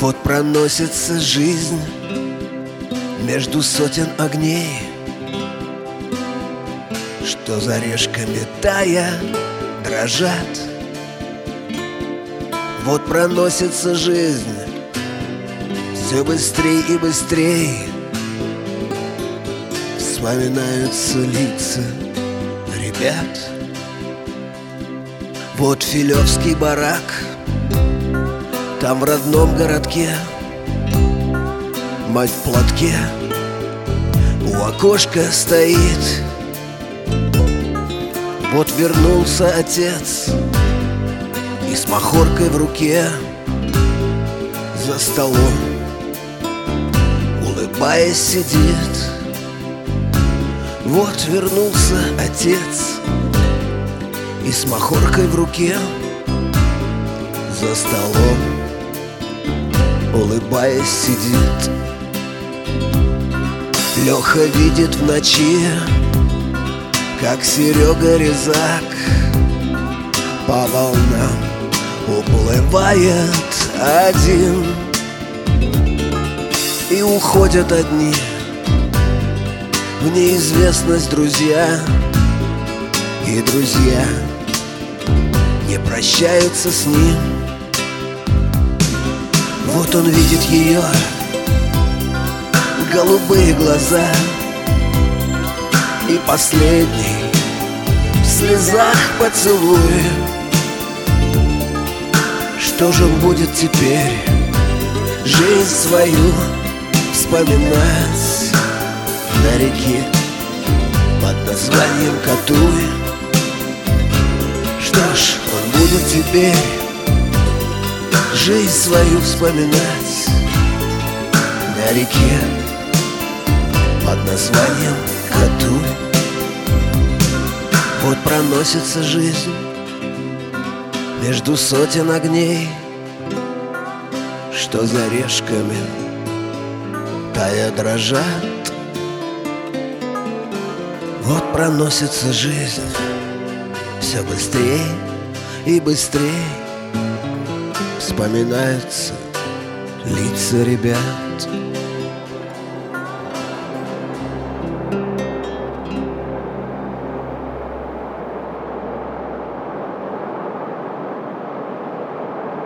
Вот проносится жизнь между сотен огней, что за решками тая дрожат. Вот проносится жизнь все быстрей и быстрей, вспоминаются лица ребят. Вот филевский барак, там в родном городке мать в платке у окошка стоит. Вот вернулся отец и с махоркой в руке за столом, улыбаясь, сидит. Вот вернулся отец и с махоркой в руке за столом, улыбаясь, сидит. Леха видит в ночи, как Серега Резак по волнам уплывает один, и уходят одни в неизвестность друзья, и друзья не прощаются с ним. Вот он видит ее голубые глаза, и последний в слезах поцелуй. Что же он будет теперь жизнь свою вспоминать на реке под названием Катуй? Что ж, он будет теперь жизнь свою вспоминать на реке под названием Катуй. Вот проносится жизнь между сотен огней, что за решками тая дрожат. Вот проносится жизнь все быстрее и быстрее, вспоминаются лица ребят.